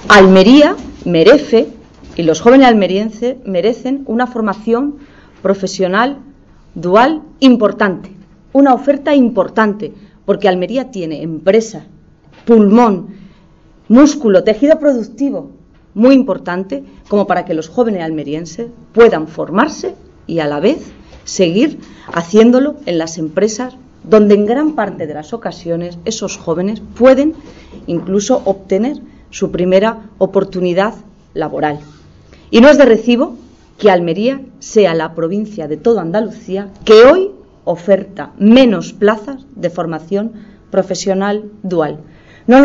Almería merece, y los jóvenes almerienses merecen, una formación profesional dual importante, una oferta importante, porque Almería tiene empresas, pulmón, músculo, tejido productivo muy importante como para que los jóvenes almerienses puedan formarse y a la vez seguir haciéndolo en las empresas donde en gran parte de las ocasiones esos jóvenes pueden incluso obtener su primera oportunidad laboral. Y no es de recibo que Almería sea la provincia de toda Andalucía que hoy oferta menos plazas de formación profesional dual.